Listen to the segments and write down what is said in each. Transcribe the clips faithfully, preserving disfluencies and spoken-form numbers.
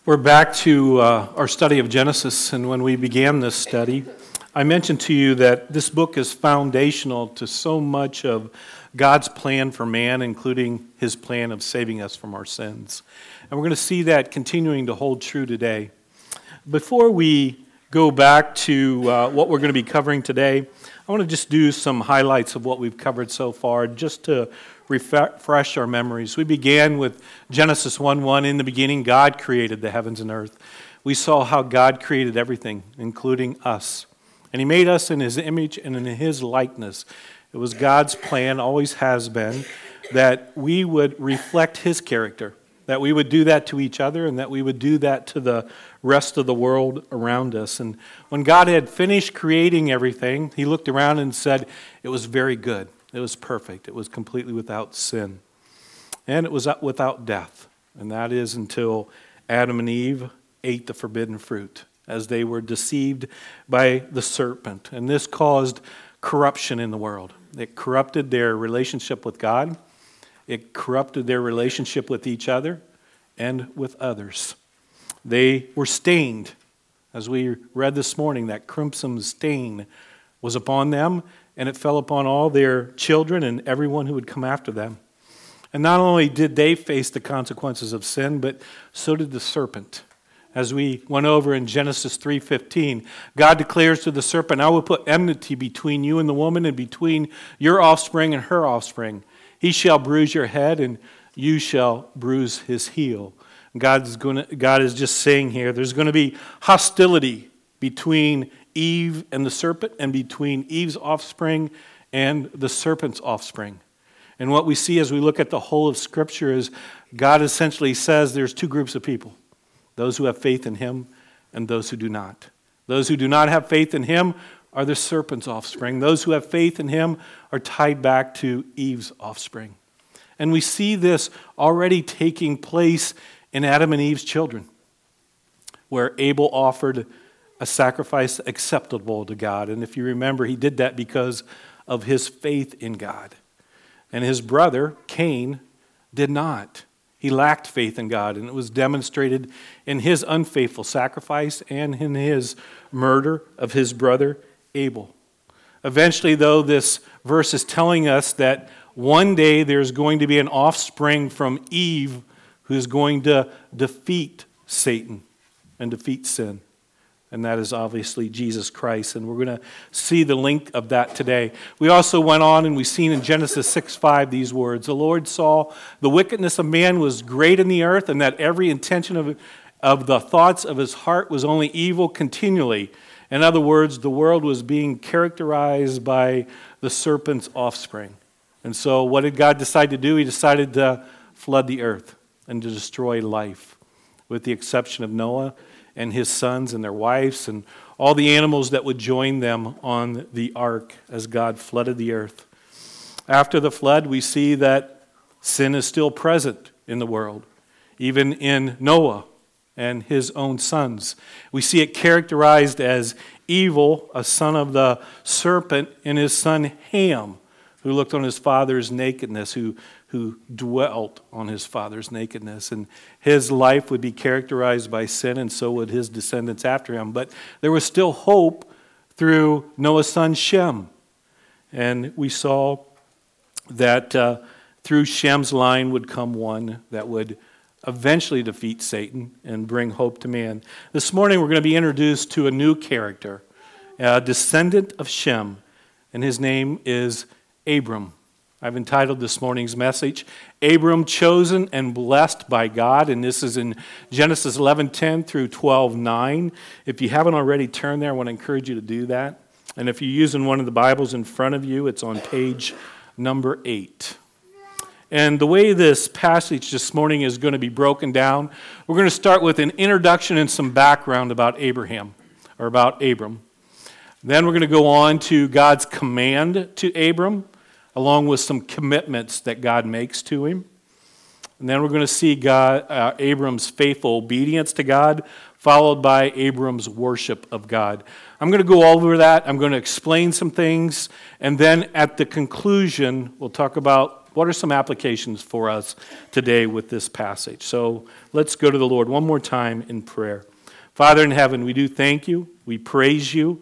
We're back to uh, our study of Genesis, and when we began this study, I mentioned to you that this book is foundational to so much of God's plan for man, including his plan of saving us from our sins. And we're going to see that continuing to hold true today. Before we go back to uh, what we're going to be covering today, I want to just do some highlights of what we've covered so far, just to refresh our memories. We began with Genesis one one. In the beginning, God created the heavens and earth. We saw how God created everything, including us. And he made us in his image and in his likeness. It was God's plan, always has been, that we would reflect his character, that we would do that to each other, and that we would do that to the rest of the world around us. And when God had finished creating everything, he looked around and said, it was very good. It was perfect. It was completely without sin. And it was without death. And that is until Adam and Eve ate the forbidden fruit as they were deceived by the serpent. And this caused corruption in the world. It corrupted their relationship with God. It corrupted their relationship with each other and with others. They were stained. As we read this morning, that crimson stain was upon them, and it fell upon all their children and everyone who would come after them. And not only did they face the consequences of sin, but so did the serpent. As we went over in Genesis three fifteen, God declares to the serpent, I will put enmity between you and the woman, and between your offspring and her offspring. He shall bruise your head, and you shall bruise his heel. God's going to, God is just saying here, there's going to be hostility between Eve and the serpent, and between Eve's offspring and the serpent's offspring. And what we see as we look at the whole of Scripture is God essentially says there's two groups of people. Those who have faith in him and those who do not. Those who do not have faith in him are the serpent's offspring. Those who have faith in him are tied back to Eve's offspring. And we see this already taking place in Adam and Eve's children, where Abel offered a sacrifice acceptable to God. And if you remember, he did that because of his faith in God. And his brother, Cain, did not. He lacked faith in God, and it was demonstrated in his unfaithful sacrifice and in his murder of his brother, Abel. Eventually, though, this verse is telling us that one day there's going to be an offspring from Eve who's going to defeat Satan and defeat sin. And that is obviously Jesus Christ. And we're going to see the link of that today. We also went on and we've seen in Genesis six five these words. The Lord saw the wickedness of man was great in the earth, and that every intention of, of the thoughts of his heart was only evil continually. In other words, the world was being characterized by the serpent's offspring. And so what did God decide to do? He decided to flood the earth and to destroy life, with the exception of Noah and his sons and their wives and all the animals that would join them on the ark as God flooded the earth. After the flood, we see that sin is still present in the world, even in Noah and his own sons. We see it characterized as evil, a son of the serpent, and his son Ham, who looked on his father's nakedness, who who dwelt on his father's nakedness. And his life would be characterized by sin, and so would his descendants after him. But there was still hope through Noah's son Shem. And we saw that uh, through Shem's line would come one that would eventually defeat Satan and bring hope to man. This morning we're going to be introduced to a new character, a descendant of Shem, and his name is Abram. I've entitled this morning's message, Abram, Chosen and Blessed by God, and this is in Genesis eleven ten through twelve nine. If you haven't already turned there, I want to encourage you to do that. And if you're using one of the Bibles in front of you, it's on page number eight. And the way this passage this morning is going to be broken down, we're going to start with an introduction and some background about Abraham, or about Abram. Then we're going to go on to God's command to Abram, along with some commitments that God makes to him. And then we're going to see God, uh, Abram's faithful obedience to God, followed by Abram's worship of God. I'm going to go over that. I'm going to explain some things. And then at the conclusion, we'll talk about What are some applications for us today with this passage? So let's go to the Lord one more time in prayer. Father in heaven, we do thank you. We praise you.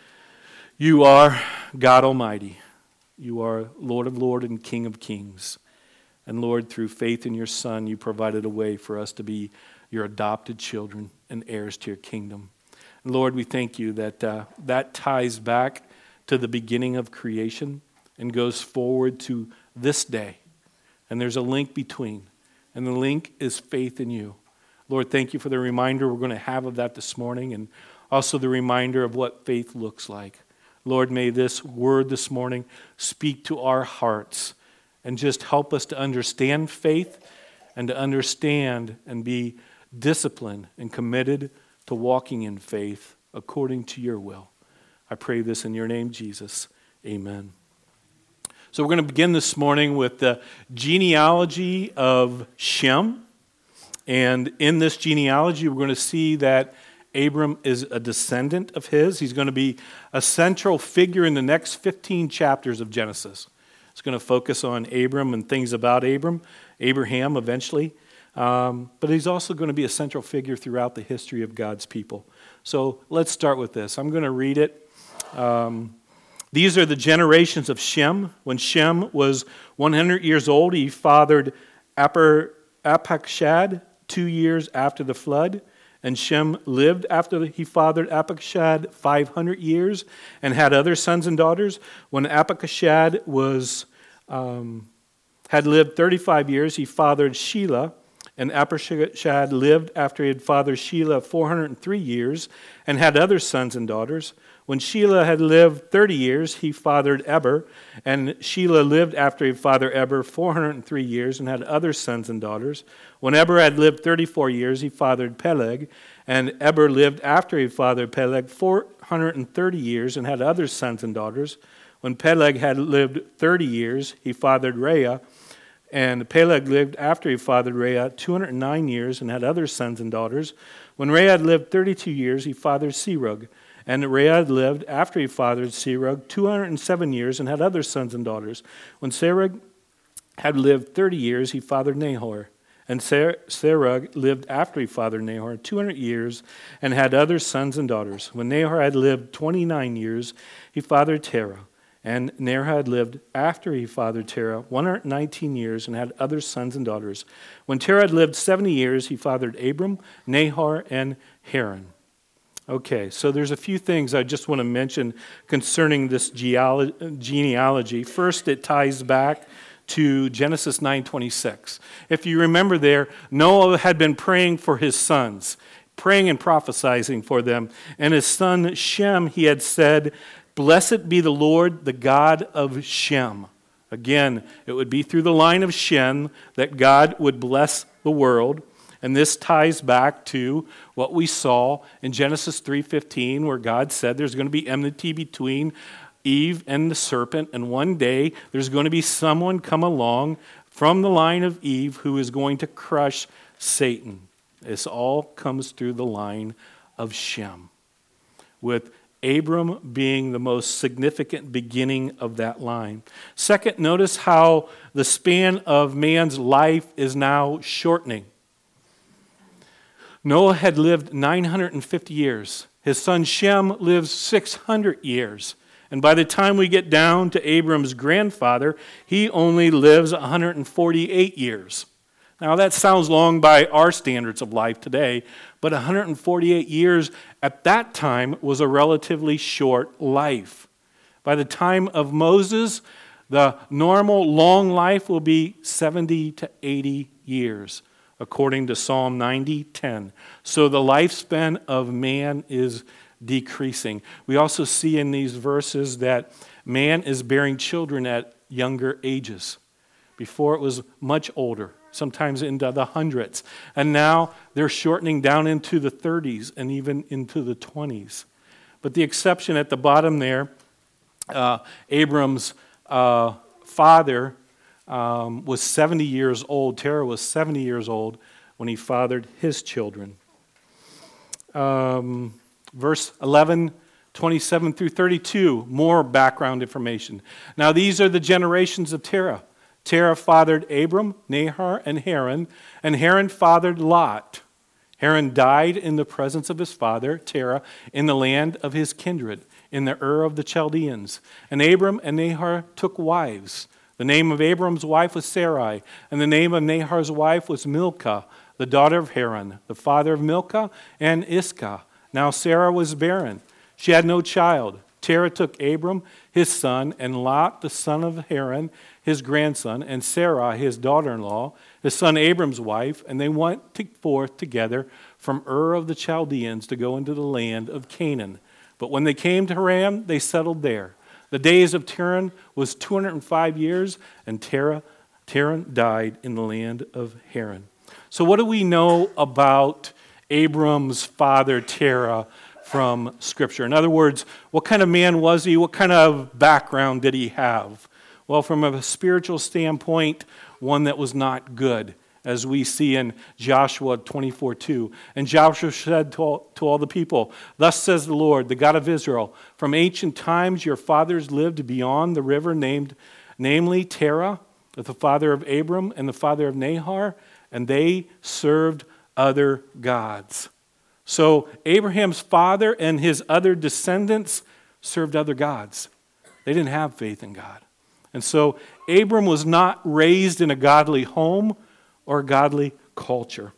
You are God Almighty. You are Lord of Lords and King of Kings. And Lord, through faith in your Son, you provided a way for us to be your adopted children and heirs to your kingdom. And Lord, we thank you that uh, that ties back to the beginning of creation and goes forward to this day. And there's a link between. And the link is faith in you. Lord, thank you for the reminder we're going to have of that this morning, and also the reminder of what faith looks like. Lord, may this word this morning speak to our hearts and just help us to understand faith and to understand and be disciplined and committed to walking in faith according to your will. I pray this in your name, Jesus. Amen. So we're going to begin this morning with the genealogy of Shem. And in this genealogy, we're going to see that Abram is a descendant of his. He's going to be a central figure in the next fifteen chapters of Genesis. It's going to focus on Abram and things about Abram, Abraham eventually. Um, but he's also going to be a central figure throughout the history of God's people. So let's start with this. I'm going to read it. Um, These are the generations of Shem. When Shem was one hundred years old, he fathered Apar, Apakshad two years after the flood. And Shem lived after he fathered Apakshad five hundred years and had other sons and daughters. When Apakshad was, um, had lived thirty-five years, he fathered Shelah. And Apakshad lived after he had fathered Shelah four hundred three years and had other sons and daughters. When Shelah had lived thirty years, he fathered Eber. And Shelah lived after he fathered Eber four hundred three years and had other sons and daughters. When Eber had lived thirty-four years, he fathered Peleg. And Eber lived after he fathered Peleg four hundred thirty years and had other sons and daughters. When Peleg had lived thirty years, he fathered Rhea. And Peleg lived after he fathered Rhea two hundred nine years and had other sons and daughters. When Rhea had lived thirty-two years, he fathered Serug. And Rhea had lived after he fathered Serug two hundred seven years and had other sons and daughters. When Serug had lived thirty years, he fathered Nahor. And Ser- Serug lived after he fathered Nahor two hundred years and had other sons and daughters. When Nahor had lived twenty-nine years, he fathered Terah. And Nahor had lived after he fathered Terah one hundred nineteen years and had other sons and daughters. When Terah had lived seventy years, he fathered Abram, Nahor, and Haran. Okay, so there's a few things I just want to mention concerning this genealogy. First, it ties back to Genesis nine twenty-six. If you remember there, Noah had been praying for his sons, praying and prophesying for them. And his son Shem, he had said, "Blessed be the Lord, the God of Shem." Again, it would be through the line of Shem that God would bless the world. And this ties back to what we saw in Genesis three fifteen, where God said there's going to be enmity between Eve and the serpent, and one day there's going to be someone come along from the line of Eve who is going to crush Satan. This all comes through the line of Shem, with Abram being the most significant beginning of that line. Second, notice how the span of man's life is now shortening. Noah had lived nine hundred fifty years. His son Shem lives six hundred years. And by the time we get down to Abram's grandfather, he only lives one hundred forty-eight years. Now that sounds long by our standards of life today, but one hundred forty-eight years at that time was a relatively short life. By the time of Moses, the normal long life will be seventy to eighty years. According to Psalm ninety ten. So the lifespan of man is decreasing. We also see in these verses that man is bearing children at younger ages. Before it was much older, sometimes into the hundreds. And now they're shortening down into the thirties and even into the twenties. But the exception at the bottom there, uh, Abram's uh, father, Um, was seventy years old. Terah was seventy years old when he fathered his children. Um, verse eleven, twenty-seven through thirty-two, more background information. Now these are the generations of Terah. Terah fathered Abram, Nahor, and Haran, and Haran fathered Lot. Haran died in the presence of his father, Terah, in the land of his kindred, in the Ur of the Chaldeans. And Abram and Nahor took wives. The name of Abram's wife was Sarai, and the name of Nahor's wife was Milcah, the daughter of Haran, the father of Milcah and Iscah. Now Sarah was barren. She had no child. Terah took Abram, his son, and Lot, the son of Haran, his grandson, and Sarai, his daughter-in-law, his son Abram's wife, and they went to- forth together from Ur of the Chaldeans to go into the land of Canaan. But when they came to Haran, they settled there. The days of Terah was two hundred five years, and Terah, Terah died in the land of Haran. So what do we know about Abram's father, Terah, from Scripture? In other words, what kind of man was he? What kind of background did he have? Well, from a spiritual standpoint, one that was not good, as we see in Joshua twenty-four two. And Joshua said to all, to all the people, "Thus says the Lord, the God of Israel, from ancient times your fathers lived beyond the river named, namely Terah, the father of Abram and the father of Nahor, and they served other gods." So Abraham's father and his other descendants served other gods. They didn't have faith in God. And so Abram was not raised in a godly home or a godly culture.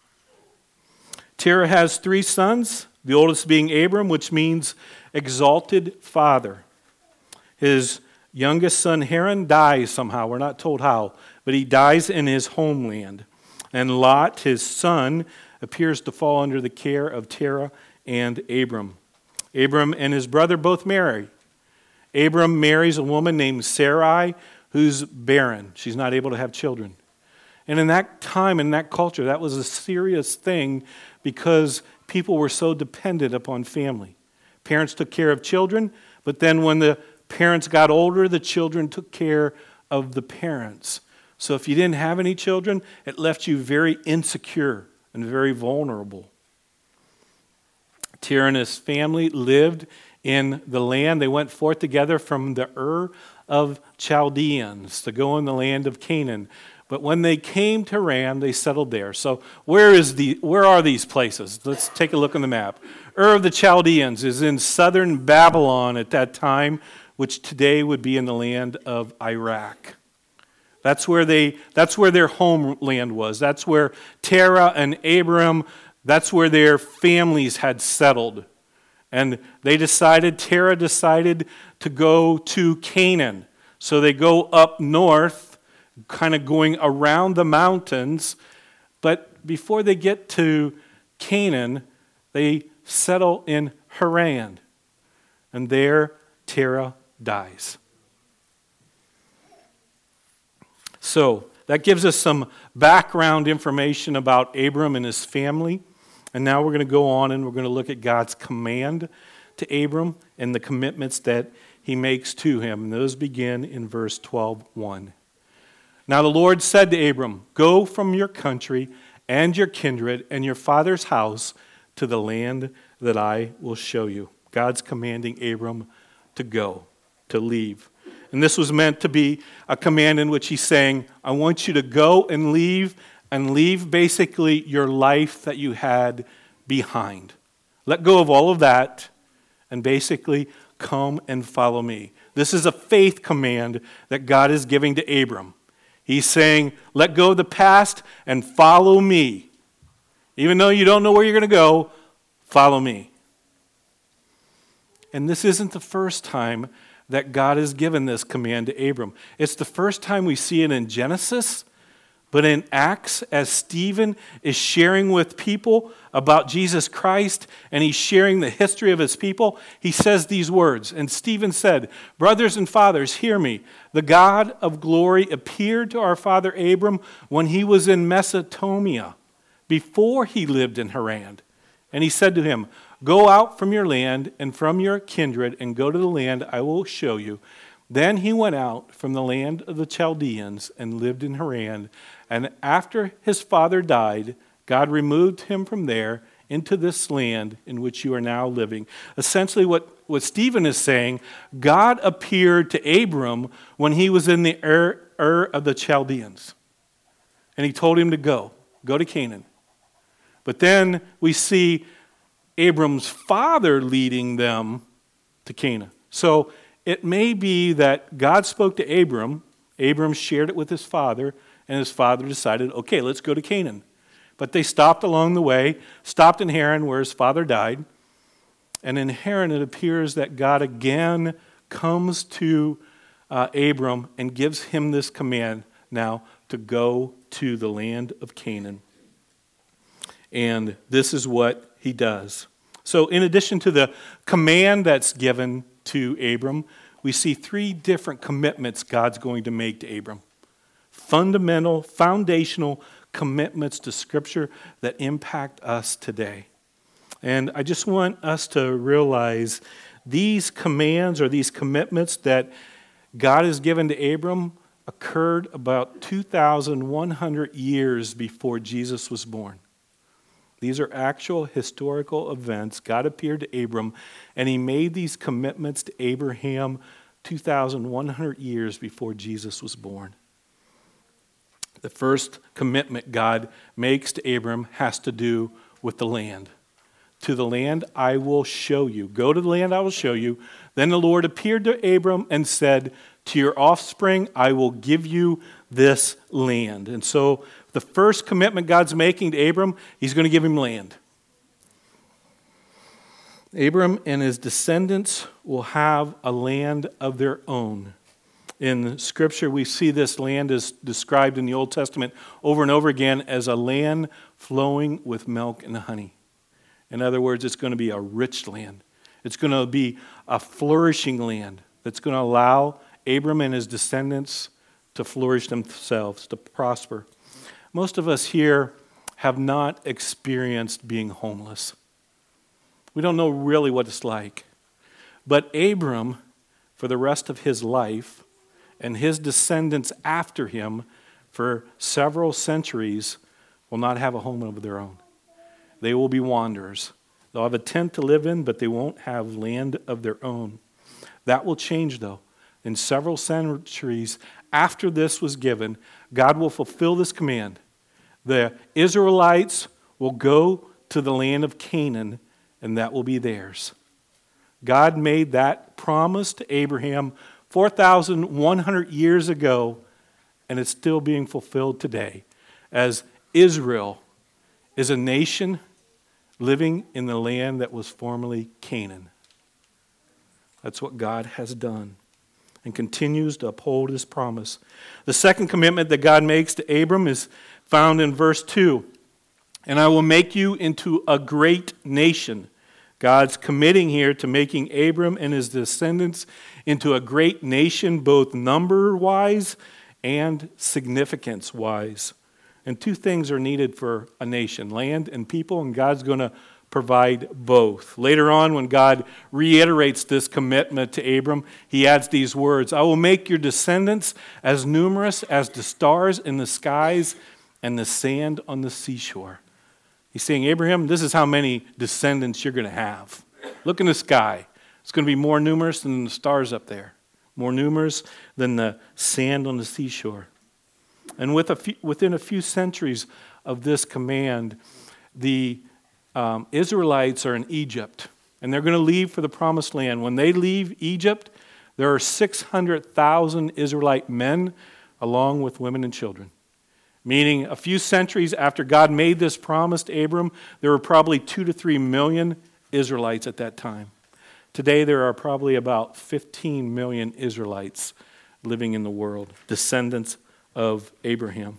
Terah has three sons, the oldest being Abram, which means exalted father. His youngest son Haran dies somehow. We're not told how, but he dies in his homeland. And Lot, his son, appears to fall under the care of Terah and Abram. Abram and his brother both marry. Abram marries a woman named Sarai who's barren. She's not able to have children. And in that time, in that culture, that was a serious thing because people were so dependent upon family. Parents took care of children, but then when the parents got older, the children took care of the parents. So if you didn't have any children, it left you very insecure and very vulnerable. Terah and his family lived in the land. They went forth together from the Ur of Chaldeans to go in the land of Canaan. But when they came to Haran, they settled there. So where is the where are these places? Let's take a look on the map. Ur of the Chaldeans is in southern Babylon at that time, which today would be in the land of Iraq. That's where they that's where their homeland was. That's where Terah and Abram, that's where their families had settled. And they decided, Terah decided to go to Canaan. So they go up north, kind of going around the mountains. But before they get to Canaan, they settle in Haran. And there, Terah dies. So that gives us some background information about Abram and his family. And now we're going to go on and we're going to look at God's command to Abram and the commitments that he makes to him. And those begin in verse twelve one. Now the Lord said to Abram, "Go from your country and your kindred and your father's house to the land that I will show you." God's commanding Abram to go, to leave. And this was meant to be a command in which he's saying, I want you to go and leave, and leave basically your life that you had behind. Let go of all of that, and basically come and follow me. This is a faith command that God is giving to Abram. He's saying, let go of the past and follow me. Even though you don't know where you're going to go, follow me. And this isn't the first time that God has given this command to Abram. It's the first time we see it in Genesis, but in Acts, as Stephen is sharing with people about Jesus Christ, and he's sharing the history of his people, he says these words. And Stephen said, "Brothers and fathers, hear me. The God of glory appeared to our father Abram when he was in Mesopotamia, before he lived in Haran. And he said to him, go out from your land and from your kindred and go to the land I will show you. Then he went out from the land of the Chaldeans and lived in Haran. And after his father died, God removed him from there into this land in which you are now living." Essentially what, what Stephen is saying, God appeared to Abram when he was in the Ur, Ur of the Chaldeans. And he told him to go, go to Canaan. But then we see Abram's father leading them to Canaan. So it may be that God spoke to Abram, Abram shared it with his father, and his father decided, okay, let's go to Canaan. But they stopped along the way, stopped in Haran where his father died. And in Haran it appears that God again comes to uh, Abram and gives him this command now to go to the land of Canaan. And this is what he does. So in addition to the command that's given to Abram, we see three different commitments God's going to make to Abram. Fundamental, foundational commitments to Scripture that impact us today. And I just want us to realize these commands or these commitments that God has given to Abram occurred about two thousand one hundred years before Jesus was born. These are actual historical events. God appeared to Abram, and he made these commitments to Abraham two thousand one hundred years before Jesus was born. The first commitment God makes to Abram has to do with the land. To the land I will show you. Go to the land I will show you. Then the Lord appeared to Abram and said, to your offspring I will give you this land. And so the first commitment God's making to Abram, he's going to give him land. Abram and his descendants will have a land of their own. In Scripture, we see this land is described in the Old Testament over and over again as a land flowing with milk and honey. In other words, it's going to be a rich land. It's going to be a flourishing land that's going to allow Abram and his descendants to flourish themselves, to prosper. Most of us here have not experienced being homeless. We don't know really what it's like. But Abram, for the rest of his life, and his descendants after him for several centuries will not have a home of their own. They will be wanderers. They'll have a tent to live in, but they won't have land of their own. That will change, though. In several centuries after this was given, God will fulfill this command. The Israelites will go to the land of Canaan, and that will be theirs. God made that promise to Abraham four thousand one hundred years ago, and it's still being fulfilled today, as Israel is a nation living in the land that was formerly Canaan. That's what God has done and continues to uphold his promise. The second commitment that God makes to Abram is found in verse two. And I will make you into a great nation. God's committing here to making Abram and his descendants into a great nation, both number-wise and significance-wise. And two things are needed for a nation, land and people, and God's going to provide both. Later on, when God reiterates this commitment to Abram, he adds these words, I will make your descendants as numerous as the stars in the skies and the sand on the seashore. He's saying, Abraham, this is how many descendants you're going to have. Look in the sky. It's going to be more numerous than the stars up there, more numerous than the sand on the seashore. And with a few, within a few centuries of this command, the um, Israelites are in Egypt, and they're going to leave for the Promised Land. When they leave Egypt, there are six hundred thousand Israelite men, along with women and children. Meaning a few centuries after God made this promise to Abram, there were probably two to three million Israelites at that time. Today there are probably about fifteen million Israelites living in the world, descendants of Abraham.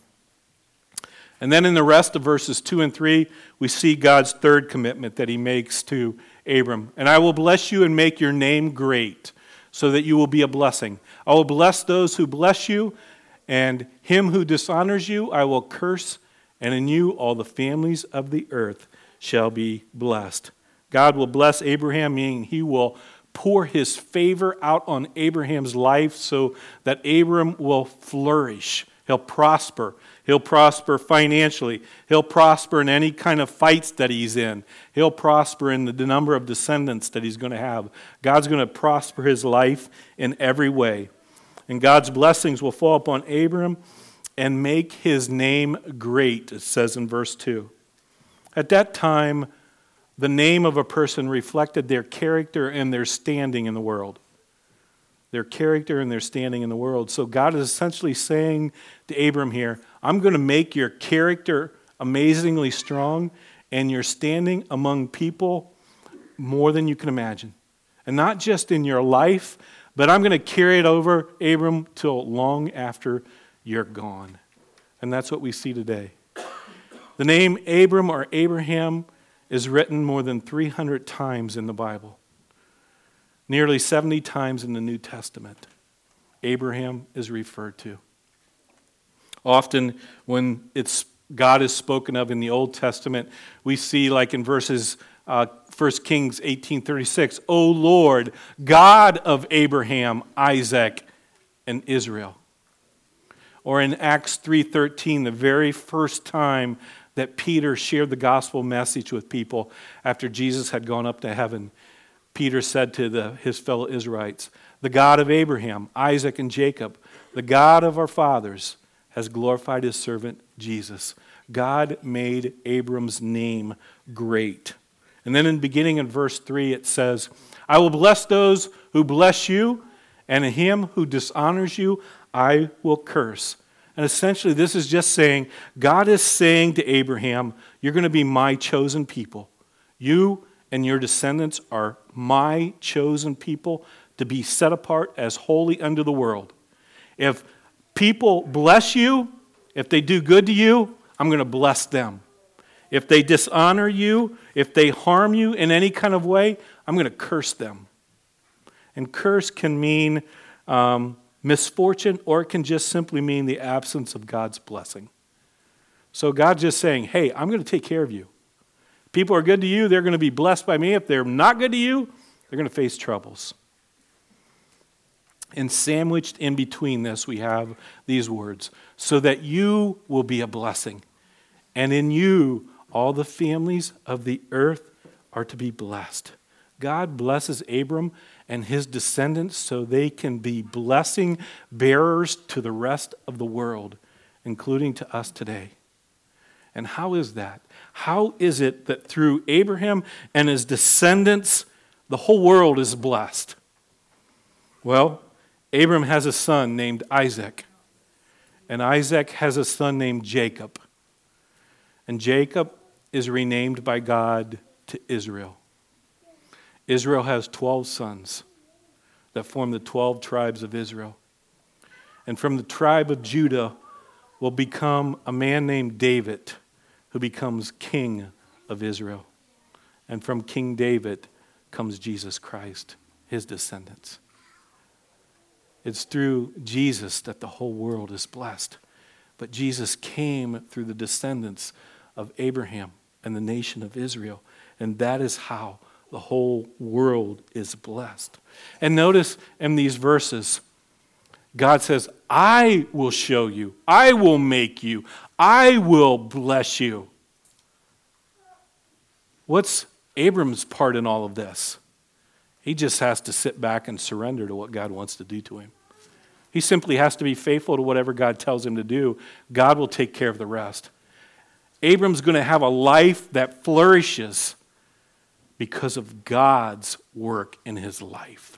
And then in the rest of verses two and three, we see God's third commitment that he makes to Abram. And I will bless you and make your name great, so that you will be a blessing. I will bless those who bless you, and him who dishonors you I will curse, and in you all the families of the earth shall be blessed. God will bless Abraham, meaning he will pour his favor out on Abraham's life so that Abram will flourish. He'll prosper. He'll prosper financially. He'll prosper in any kind of fights that he's in. He'll prosper in the number of descendants that he's going to have. God's going to prosper his life in every way. And God's blessings will fall upon Abram and make his name great, it says in verse two. At that time, the name of a person reflected their character and their standing in the world. Their character and their standing in the world. So God is essentially saying to Abram here, I'm going to make your character amazingly strong and your standing among people more than you can imagine. And not just in your life, but I'm going to carry it over, Abram, till long after you're gone. And that's what we see today. The name Abram or Abraham is written more than three hundred times in the Bible. Nearly seventy times in the New Testament, Abraham is referred to. Often when it's God is spoken of in the Old Testament, we see like in verses uh, First Kings eighteen thirty-six, O Lord, God of Abraham, Isaac, and Israel. Or in Acts three thirteen, the very first time that Peter shared the gospel message with people after Jesus had gone up to heaven, Peter said to the, his fellow Israelites, the God of Abraham, Isaac, and Jacob, the God of our fathers, has glorified his servant Jesus. God made Abram's name great. And then in beginning in verse three it says, I will bless those who bless you, and him who dishonors you I will curse. And essentially this is just saying, God is saying to Abraham, you're going to be my chosen people. You and your descendants are my chosen people to be set apart as holy unto the world. If people bless you, if they do good to you, I'm going to bless them. If they dishonor you, if they harm you in any kind of way, I'm going to curse them. And curse can mean um, misfortune, or it can just simply mean the absence of God's blessing. So God's just saying, hey, I'm going to take care of you. People are good to you, they're going to be blessed by me. If they're not good to you, they're going to face troubles. And sandwiched in between this, we have these words, so that you will be a blessing. And in you, all the families of the earth are to be blessed. God blesses Abram and his descendants so they can be blessing bearers to the rest of the world, including to us today. And how is that? How is it that through Abraham and his descendants, the whole world is blessed? Well, Abram has a son named Isaac, and Isaac has a son named Jacob. And Jacob is renamed by God to Israel. Israel has twelve sons that form the twelve tribes of Israel. And from the tribe of Judah will become a man named David, who becomes king of Israel. And from King David comes Jesus Christ, his descendants. It's through Jesus that the whole world is blessed. But Jesus came through the descendants of Abraham and the nation of Israel. And that is how the whole world is blessed. And notice in these verses, God says, I will show you, I will make you, I will bless you. What's Abram's part in all of this? He just has to sit back and surrender to what God wants to do to him. He simply has to be faithful to whatever God tells him to do. God will take care of the rest. Abram's going to have a life that flourishes because of God's work in his life.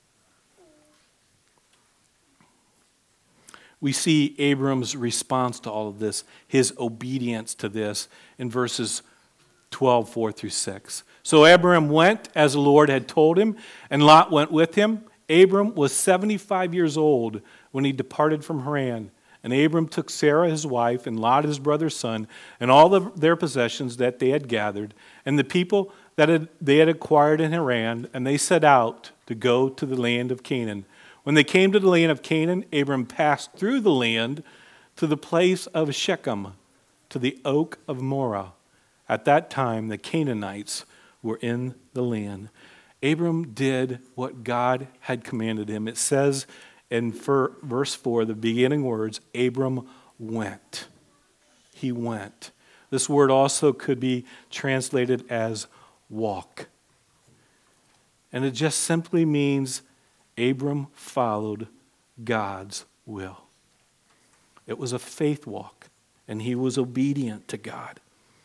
We see Abram's response to all of this, his obedience to this, in verses twelve, four through six. So Abram went as the Lord had told him, and Lot went with him. Abram was seventy-five years old when he departed from Haran. And Abram took Sarah his wife, and Lot his brother's son, and all the, their possessions that they had gathered, and the people that had, they had acquired in Haran, and they set out to go to the land of Canaan. When they came to the land of Canaan, Abram passed through the land to the place of Shechem, to the oak of Moreh. At that time, the Canaanites were in the land. Abram did what God had commanded him. It says in verse four, the beginning words, Abram went. He went. This word also could be translated as walk. And it just simply means Abram followed God's will. It was a faith walk, and he was obedient to God.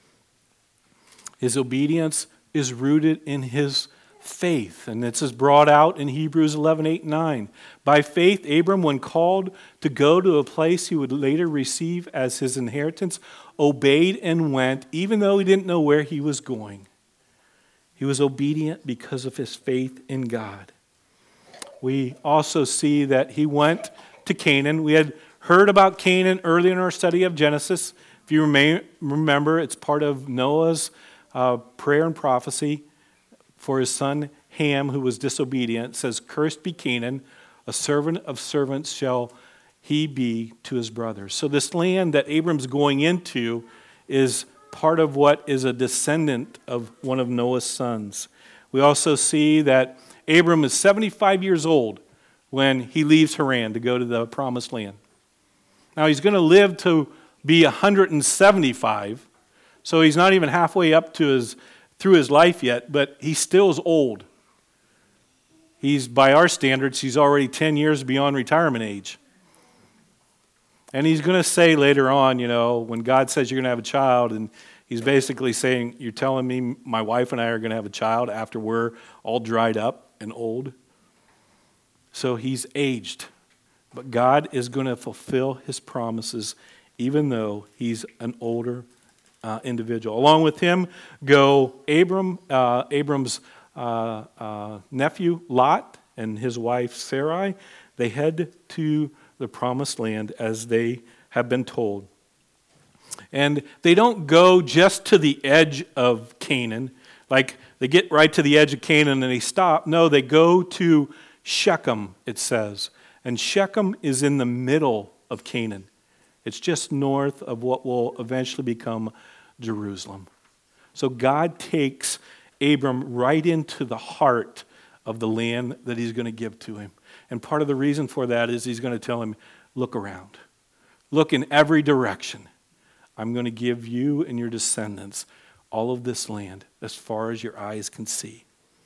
His obedience is rooted in his faith, and this is brought out in Hebrews eleven, eight, and nine. By faith, Abram, when called to go to a place he would later receive as his inheritance, obeyed and went, even though he didn't know where he was going. He was obedient because of his faith in God. We also see that he went to Canaan. We had heard about Canaan early in our study of Genesis. If you may remember, it's part of Noah's uh, prayer and prophecy for his son Ham, who was disobedient. It says, "Cursed be Canaan, a servant of servants shall he be to his brothers." So this land that Abram's going into is part of what is a descendant of one of Noah's sons. We also see that Abram is seventy-five years old when he leaves Haran to go to the promised land. Now he's going to live to be one hundred seventy-five, so he's not even halfway up to his through his life yet, but he still is old. He's, by our standards, he's already ten years beyond retirement age. And he's going to say later on, you know, when God says you're going to have a child, and he's basically saying, you're telling me my wife and I are going to have a child after we're all dried up and old. So he's aged. But God is going to fulfill his promises even though he's an older uh, individual. Along with him go Abram, uh, Abram's uh, uh, nephew Lot and his wife Sarai. They head to the promised land as they have been told. And they don't go just to the edge of Canaan, like they get right to the edge of Canaan and they stop. No, they go to Shechem, it says. And Shechem is in the middle of Canaan. It's just north of what will eventually become Jerusalem. So God takes Abram right into the heart of the land that he's going to give to him. And part of the reason for that is he's going to tell him, look around. Look in every direction. I'm going to give you and your descendants all of this land as far as your eyes can see.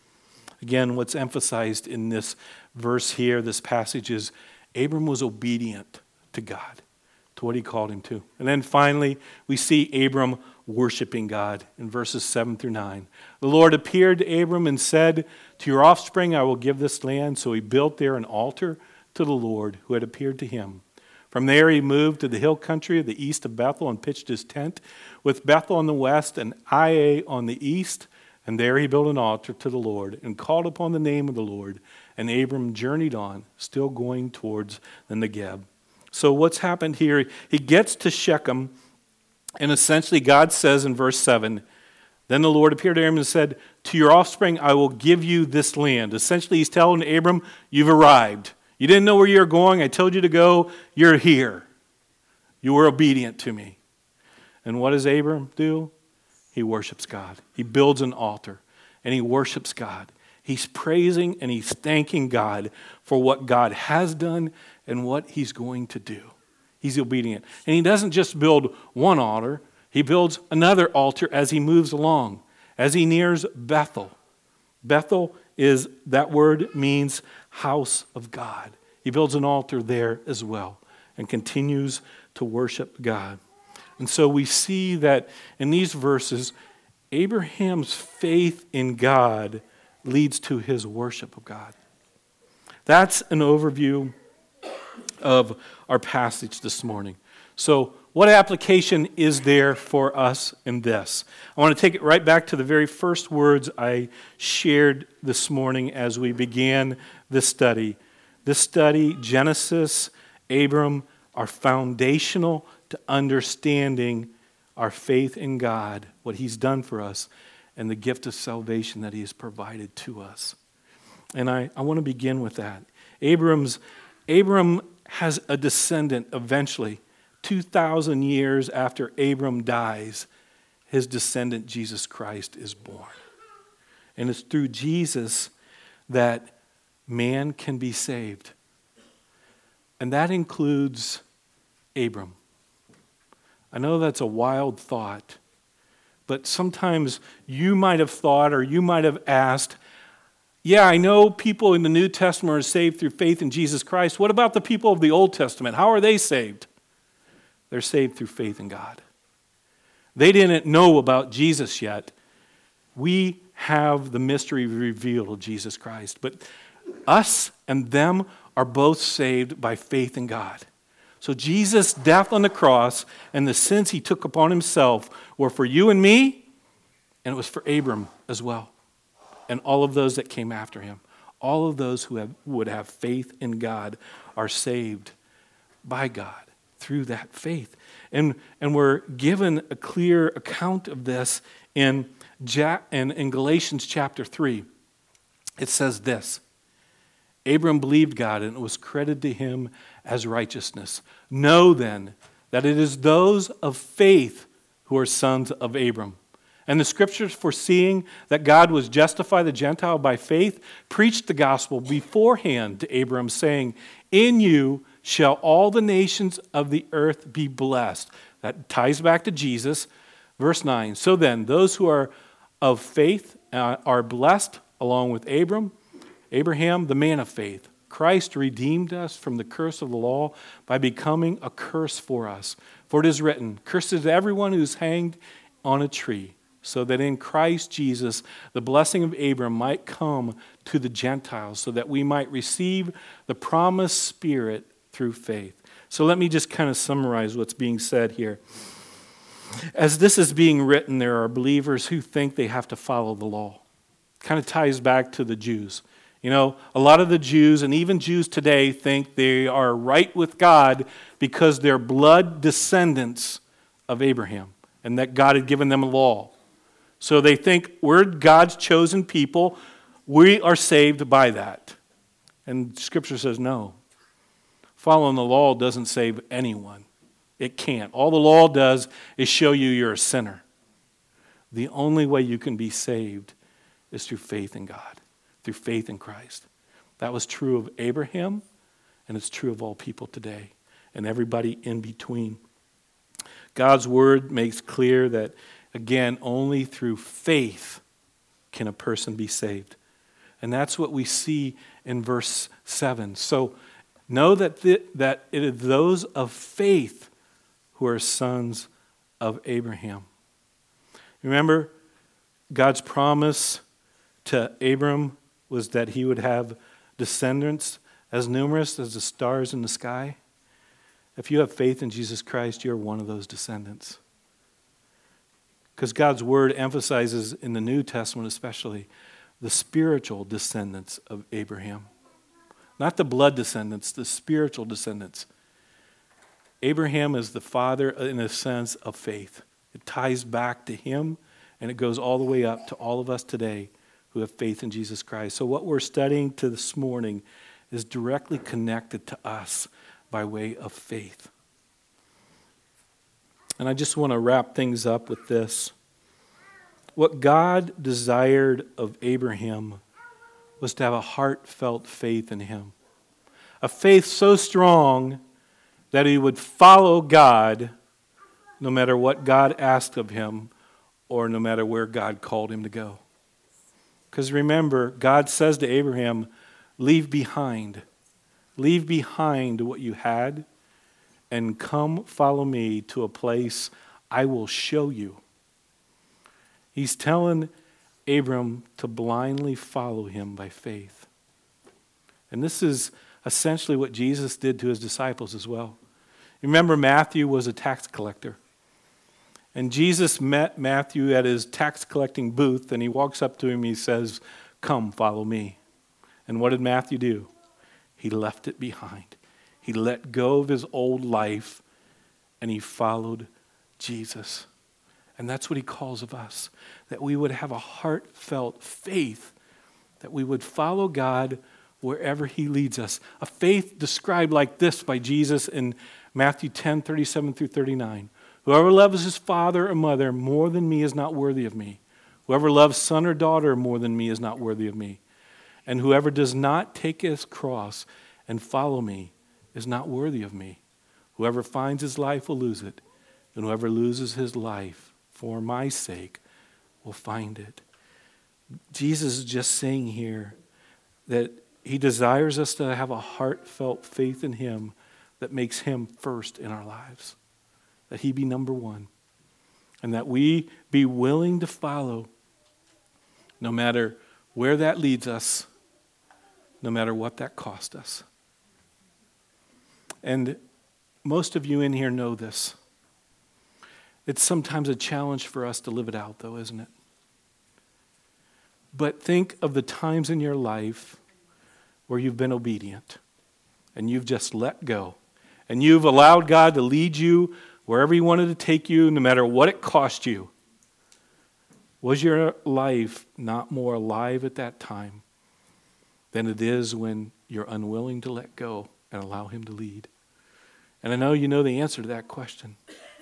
Again, what's emphasized in this verse here, this passage, is Abram was obedient to God, to what he called him to. And then finally, we see Abram worshiping God in verses seven through nine. The Lord appeared to Abram and said, "To your offspring I will give this land." So he built there an altar to the Lord who had appeared to him. From there he moved to the hill country of the east of Bethel and pitched his tent, with Bethel on the west and Ai on the east. And there he built an altar to the Lord and called upon the name of the Lord. And Abram journeyed on, still going towards the Negeb. So what's happened here, he gets to Shechem, and essentially God says in verse seven, then the Lord appeared to Abram and said, "To your offspring I will give you this land." Essentially he's telling Abram, you've arrived. You didn't know where you were going. I told you to go. You're here. You were obedient to me. And what does Abram do? He worships God. He builds an altar, and he worships God. He's praising and he's thanking God for what God has done and what he's going to do. He's obedient. And he doesn't just build one altar. He builds another altar as he moves along, as he nears Bethel. Bethel is, that word means house of God. He builds an altar there as well and continues to worship God. And so we see that in these verses, Abraham's faith in God leads to his worship of God. That's an overview of our passage this morning. So what application is there for us in this? I want to take it right back to the very first words I shared this morning as we began this study. This study, Genesis, Abram, are foundational to understanding our faith in God, what he's done for us, and the gift of salvation that he has provided to us. And I, I want to begin with that. Abram's, Abram has a descendant eventually. two thousand years after Abram dies, his descendant, Jesus Christ, is born. And it's through Jesus that man can be saved. And that includes Abram. I know that's a wild thought, but sometimes you might have thought or you might have asked, yeah, I know people in the New Testament are saved through faith in Jesus Christ. What about the people of the Old Testament? How are they saved? They're saved through faith in God. They didn't know about Jesus yet. We have the mystery revealed of Jesus Christ. But us and them are both saved by faith in God. So Jesus' death on the cross and the sins he took upon himself were for you and me, and it was for Abram as well, and all of those that came after him. All of those who have, would have faith in God are saved by God through that faith. And, and we're given a clear account of this in, ja- in, in Galatians chapter three. It says this: Abram believed God, and it was credited to him as righteousness. Know then that it is those of faith who are sons of Abram. And the scriptures, foreseeing that God was justify the Gentile by faith, preached the gospel beforehand to Abram, saying, in you shall all the nations of the earth be blessed. That ties back to Jesus. Verse nine, so then, those who are of faith uh, are blessed along with Abram, Abraham, the man of faith. Christ redeemed us from the curse of the law by becoming a curse for us. For it is written, cursed is everyone who is hanged on a tree, so that in Christ Jesus the blessing of Abram might come to the Gentiles, so that we might receive the promised Spirit through faith. So let me just kind of summarize what's being said here. As this is being written, there are believers who think they have to follow the law. Kind of ties back to the Jews. You know, a lot of the Jews, and even Jews today, think they are right with God because they're blood descendants of Abraham, and that God had given them a law. So they think we're God's chosen people. We are saved by that. And Scripture says no. Following the law doesn't save anyone. It can't. All the law does is show you you're a sinner. The only way you can be saved is through faith in God, through faith in Christ. That was true of Abraham, and it's true of all people today, and everybody in between. God's word makes clear that, again, only through faith can a person be saved. And that's what we see in verse seven. So know that, the, that it is those of faith who are sons of Abraham. Remember, God's promise to Abram was that he would have descendants as numerous as the stars in the sky. If you have faith in Jesus Christ, you're one of those descendants. Because God's word emphasizes in the New Testament especially the spiritual descendants of Abraham. Not the blood descendants, the spiritual descendants. Abraham is the father, in a sense, of faith. It ties back to him, and it goes all the way up to all of us today who have faith in Jesus Christ. So what we're studying to this morning is directly connected to us by way of faith. And I just want to wrap things up with this. What God desired of Abraham was to have a heartfelt faith in him. A faith so strong that he would follow God no matter what God asked of him or no matter where God called him to go. Because remember, God says to Abraham, leave behind. Leave behind what you had and come follow me to a place I will show you. He's telling Abram to blindly follow him by faith. And this is essentially what Jesus did to his disciples as well. Remember, Matthew was a tax collector. And Jesus met Matthew at his tax collecting booth, and he walks up to him and he says, come, follow me. And what did Matthew do? He left it behind. He let go of his old life, and he followed Jesus. And that's what he calls of us, that we would have a heartfelt faith, that we would follow God wherever he leads us. A faith described like this by Jesus in Matthew ten, thirty-seven through thirty-nine. Whoever loves his father or mother more than me is not worthy of me. Whoever loves son or daughter more than me is not worthy of me. And whoever does not take his cross and follow me is not worthy of me. Whoever finds his life will lose it, and whoever loses his life for my sake will find it. Jesus is just saying here that he desires us to have a heartfelt faith in him that makes him first in our lives, that he be number one, and that we be willing to follow no matter where that leads us, no matter what that cost us. And most of you in here know this. It's sometimes a challenge for us to live it out, though, isn't it? But think of the times in your life where you've been obedient and you've just let go and you've allowed God to lead you wherever he wanted to take you, no matter what it cost you. Was your life not more alive at that time than it is when you're unwilling to let go and allow him to lead? And I know you know the answer to that question.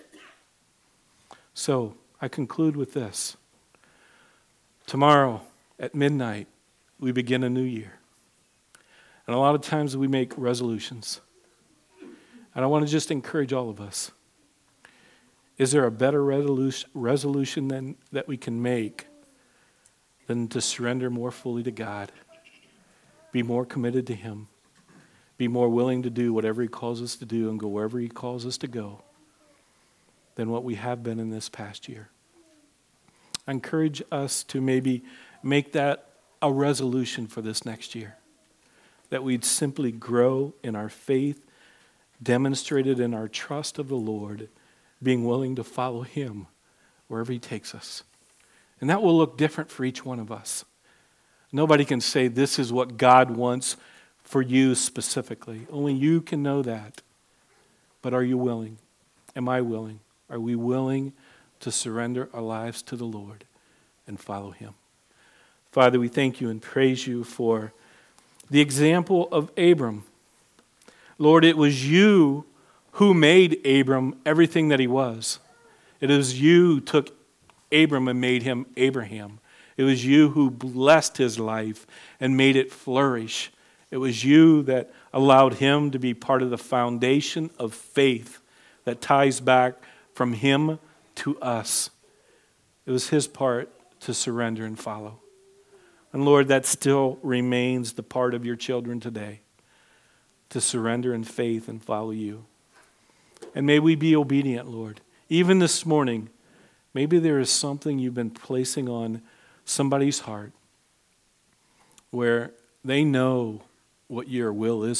So I conclude with this. Tomorrow at midnight, we begin a new year. And a lot of times we make resolutions. And I want to just encourage all of us. Is there a better resolu- resolution than, that we can make than to surrender more fully to God? Be more committed to him. Be more willing to do whatever he calls us to do and go wherever he calls us to go than what we have been in this past year. I encourage us to maybe make that a resolution for this next year. That we'd simply grow in our faith, demonstrated in our trust of the Lord, being willing to follow him wherever he takes us. And that will look different for each one of us. Nobody can say this is what God wants for you specifically. Only you can know that. But are you willing? Am I willing? Are we willing to surrender our lives to the Lord and follow him? Father, we thank you and praise you for the example of Abram. Lord, it was you who made Abram everything that he was. It was you who took Abram and made him Abraham. It was you who blessed his life and made it flourish. It was you that allowed him to be part of the foundation of faith that ties back from him to us. It was his part to surrender and follow. And Lord, that still remains the part of your children today, to surrender in faith and follow you. And may we be obedient, Lord. Even this morning, maybe there is something you've been placing on somebody's heart where they know what your will is